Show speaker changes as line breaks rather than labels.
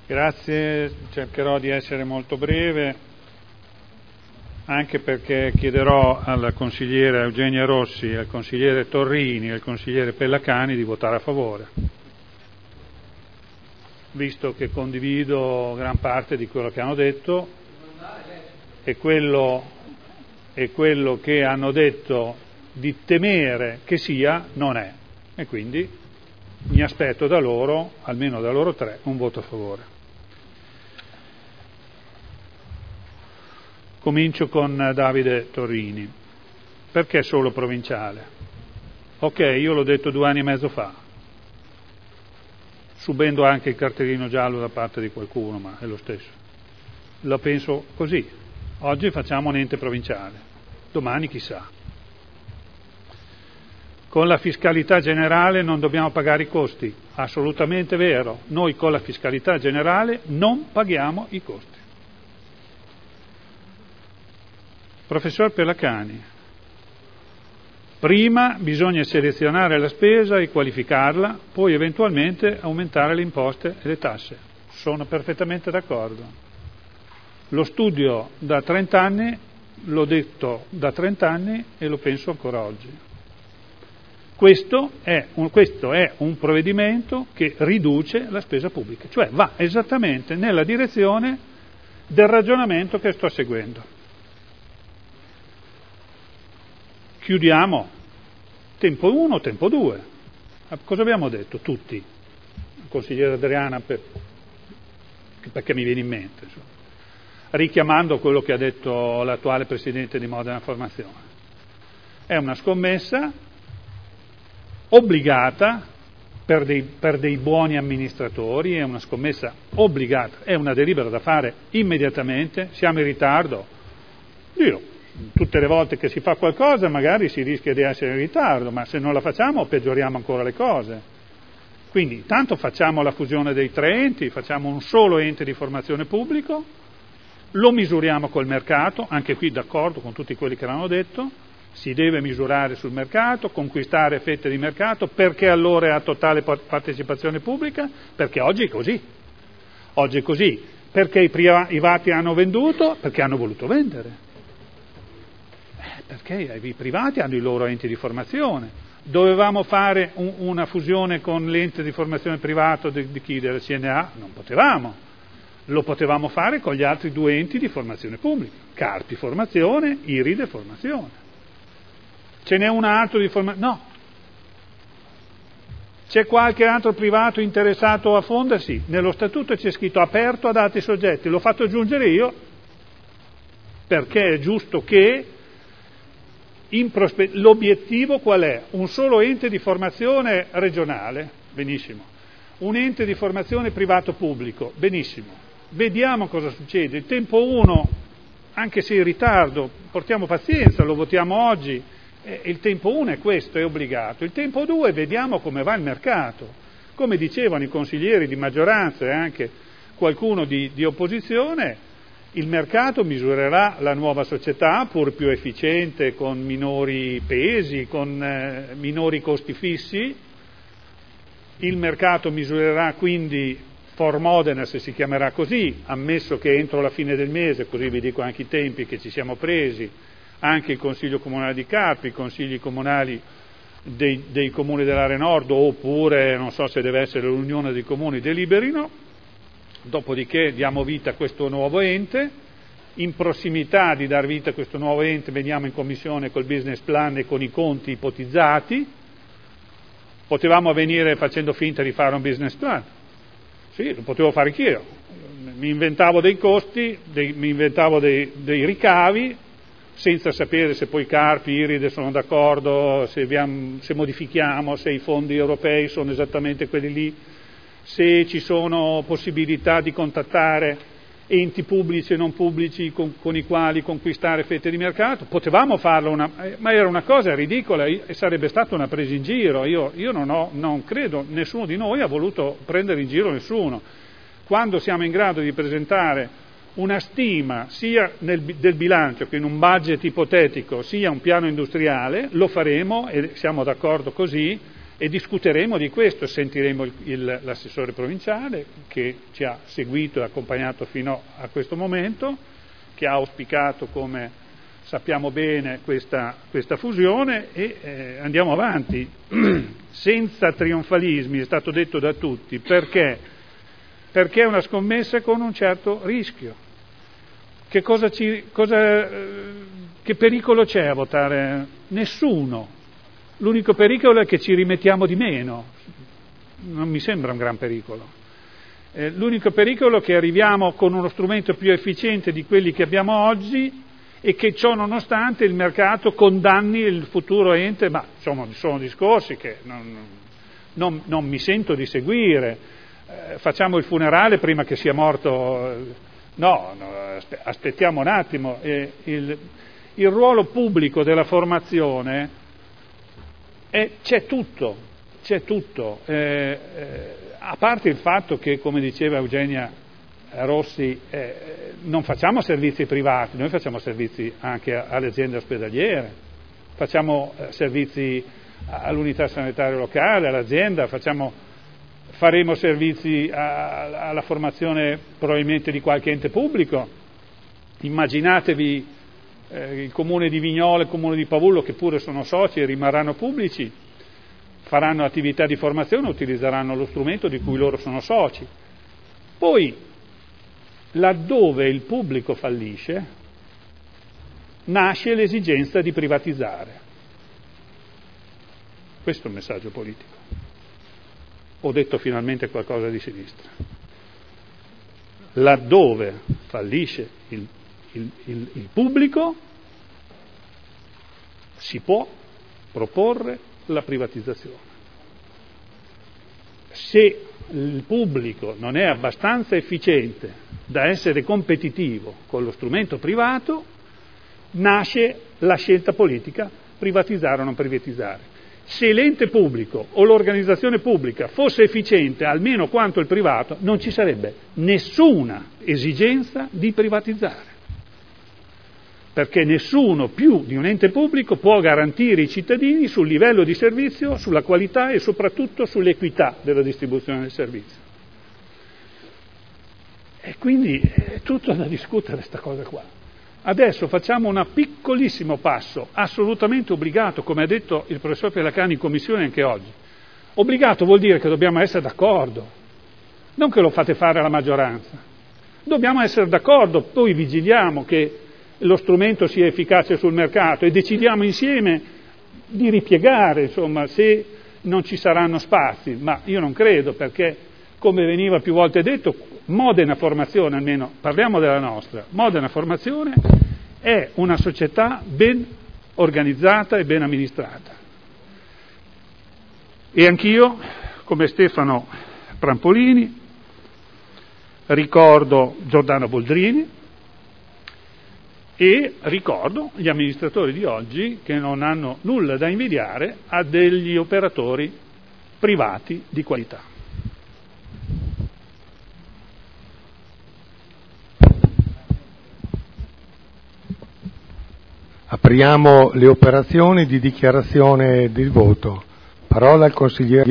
Grazie, cercherò di essere molto breve, anche perché chiederò alla consigliera Eugenia Rossi, al consigliere Torrini e al consigliere Pellacani di votare a favore, visto che condivido gran parte di quello che hanno detto e quello che hanno detto di temere che sia non è, e quindi mi aspetto da loro, almeno da loro tre, un voto a favore. Comincio con Davide Torrini. Perché solo provinciale? Ok, io l'ho detto 2 anni e mezzo fa, subendo anche il cartellino giallo da parte di qualcuno, ma è lo stesso. La penso così. Oggi facciamo un ente provinciale, domani chissà. Con la fiscalità generale non dobbiamo pagare i costi, assolutamente vero. Noi con la fiscalità generale non paghiamo i costi. Professor Pellacani, prima bisogna selezionare la spesa e qualificarla, poi eventualmente aumentare le imposte e le tasse. Sono perfettamente d'accordo. Lo studio da 30 anni, l'ho detto da 30 anni e lo penso ancora oggi. Questo è un provvedimento che riduce la spesa pubblica, cioè va esattamente nella direzione del ragionamento che sto seguendo. Chiudiamo. Tempo 1, tempo 2. Cosa abbiamo detto tutti? Il consigliere Adriana, perché mi viene in mente, insomma, richiamando quello che ha detto l'attuale presidente di Modena Formazione. È una scommessa obbligata per dei buoni amministratori, è una scommessa obbligata, è una delibera da fare immediatamente. Siamo in ritardo. Tutte le volte che si fa qualcosa magari si rischia di essere in ritardo, ma se non la facciamo peggioriamo ancora le cose. Quindi tanto facciamo la fusione dei 3 enti, facciamo un solo ente di formazione pubblico, lo misuriamo col mercato, anche qui d'accordo con tutti quelli che l'hanno detto, si deve misurare sul mercato, conquistare fette di mercato, perché allora è a totale partecipazione pubblica? Perché oggi è così. Oggi è così. Perché i privati hanno venduto? Perché hanno voluto vendere. Perché i privati hanno i loro enti di formazione. Dovevamo fare una fusione con l'ente di formazione privato di chi? Della CNA? Non potevamo. Lo potevamo fare con gli altri 2 enti di formazione pubblica, Carpi Formazione, Iride Formazione. Ce n'è un altro di formazione? No. C'è qualche altro privato interessato a fondersi? Nello statuto c'è scritto aperto ad altri soggetti, l'ho fatto aggiungere io, perché è giusto che l'obiettivo qual è? Un solo ente di formazione regionale? Benissimo. Un ente di formazione privato-pubblico? Benissimo. Vediamo cosa succede. Il tempo 1, anche se in ritardo, portiamo pazienza, lo votiamo oggi. Il tempo 1 è questo, è obbligato. Il tempo 2, vediamo come va il mercato. Come dicevano i consiglieri di maggioranza e anche qualcuno di opposizione, il mercato misurerà la nuova società pur più efficiente, con minori pesi, con minori costi fissi. Il mercato misurerà quindi For Modena, se si chiamerà così, ammesso che entro la fine del mese, così vi dico anche i tempi che ci siamo presi, anche il Consiglio Comunale di Carpi, i consigli comunali dei comuni dell'area nord, oppure non so se deve essere l'Unione dei Comuni, deliberino. Dopodiché diamo vita a questo nuovo ente. In prossimità di dar vita a questo nuovo ente veniamo in commissione col business plan e con i conti ipotizzati. Potevamo venire facendo finta di fare un business plan. Sì, lo potevo fare anch'io. Mi inventavo dei costi, mi inventavo dei ricavi, senza sapere se poi Carpi, Iride sono d'accordo, se modifichiamo, se i fondi europei sono esattamente quelli lì, se ci sono possibilità di contattare enti pubblici e non pubblici con i quali conquistare fette di mercato. Potevamo farlo, ma era una cosa ridicola e sarebbe stata una presa in giro. Io non credo, nessuno di noi ha voluto prendere in giro nessuno. Quando siamo in grado di presentare una stima sia del bilancio che in un budget ipotetico sia un piano industriale, lo faremo e siamo d'accordo così. E discuteremo di questo, sentiremo l'assessore provinciale che ci ha seguito e accompagnato fino a questo momento, che ha auspicato, come sappiamo bene, questa fusione, e andiamo avanti senza trionfalismi, è stato detto da tutti. Perché? Perché è una scommessa con un certo rischio. Che pericolo c'è a votare? Nessuno. L'unico pericolo è che ci rimettiamo di meno, non mi sembra un gran pericolo. L'unico pericolo è che arriviamo con uno strumento più efficiente di quelli che abbiamo oggi e che ciò nonostante il mercato condanni il futuro ente, ma insomma sono discorsi che non mi sento di seguire. Facciamo il funerale prima che sia morto, no, aspettiamo un attimo. Il ruolo pubblico della formazione c'è tutto, a parte il fatto che, come diceva Eugenia Rossi, non facciamo servizi privati, noi facciamo servizi anche alle aziende ospedaliere, facciamo servizi all'unità sanitaria locale, all'azienda, faremo servizi alla formazione probabilmente di qualche ente pubblico. Immaginatevi il comune di Vignola e il comune di Pavullo, che pure sono soci e rimarranno pubblici, faranno attività di formazione, utilizzeranno lo strumento di cui loro sono soci. Poi, laddove il pubblico fallisce, nasce l'esigenza di privatizzare. Questo è il messaggio politico. Ho detto finalmente qualcosa di sinistra. Laddove fallisce il pubblico, si può proporre la privatizzazione. Se il pubblico non è abbastanza efficiente da essere competitivo con lo strumento privato, nasce la scelta politica: privatizzare o non privatizzare. Se l'ente pubblico o l'organizzazione pubblica fosse efficiente almeno quanto il privato, non ci sarebbe nessuna esigenza di privatizzare, perché nessuno più di un ente pubblico può garantire i cittadini sul livello di servizio, sulla qualità e soprattutto sull'equità della distribuzione del servizio. E quindi è tutto da discutere sta cosa qua. Adesso facciamo un piccolissimo passo, assolutamente obbligato, come ha detto il professor Pelacani in commissione anche oggi. Obbligato vuol dire che dobbiamo essere d'accordo, non che lo fate fare alla maggioranza. Dobbiamo essere d'accordo, poi vigiliamo che lo strumento sia efficace sul mercato e decidiamo insieme di ripiegare, insomma, se non ci saranno spazi, ma io non credo, perché, come veniva più volte detto, Modena Formazione, almeno parliamo della nostra, Modena Formazione è una società ben organizzata e ben amministrata. E anch'io, come Stefano Prampolini, ricordo Giordano Boldrini e ricordo gli amministratori di oggi, che non hanno nulla da invidiare a degli operatori privati di qualità.
Apriamo le operazioni di dichiarazione di voto. Parola al consigliere